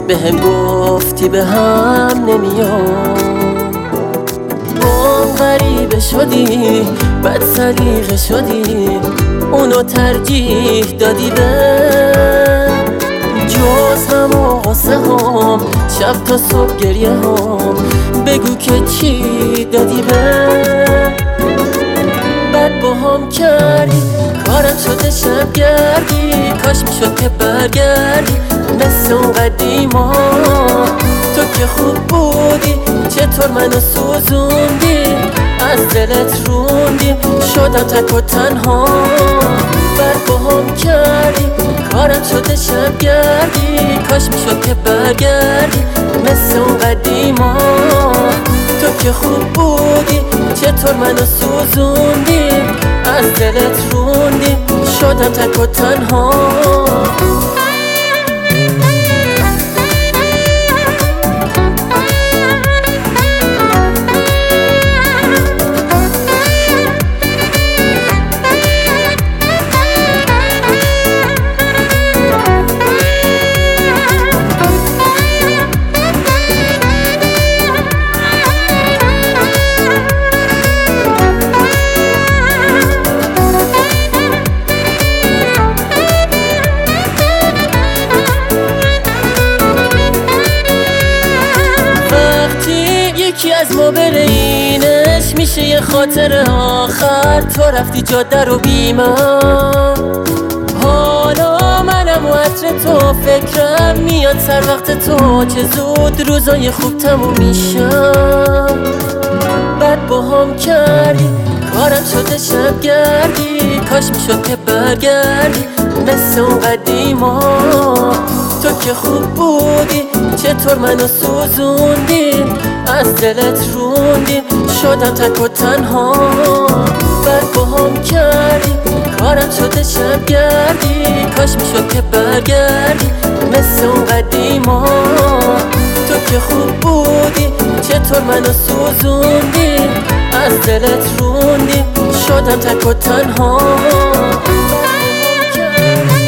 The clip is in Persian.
بهم گفتی به هم نمیام. با غریبه شدی، بد سلیقه شدی، اونو ترجیح دادی به جز غم و غصه هم، شب تا صبح گریه هم. بگو که چی دادی به بد با هم کردی، کارم شده شب گردی. کاش میشد که برگردی مثل اون قدیما. تو که خوب بودی، چطور منو سوزوندی، از دلت روندی، شدم تک و تنها. بد با هم کردی، کارم شده شب گردی. کاش میشد که برگردی مثل اون قدیما. تو که خوب بودی، چطور منو سوزوندی، از دلت روندی، شدم تک و تنها. یکی از ما بره اینش میشه یه خاطر آخر. تو رفتی جاده رو بیمم، حالا منم و عطر تو فکرم میاد سر وقت تو. چه زود روزای خوب تموم میشم. بد با هم کردی، کارم شده شب گردی. کاش میشد که برگردی مثل اون قدیما. تو که خوب بودی، چطور منو سوزوندی، از دلت روندی، شدم تک و تنها. بد با هم کردی، کارم شده شب گردی. کاش میشد که برگردی مثل اون قدیما. تو که خوب بودی، چطور منو سوزوندی، از دلت روندی، شدم تک و تنها.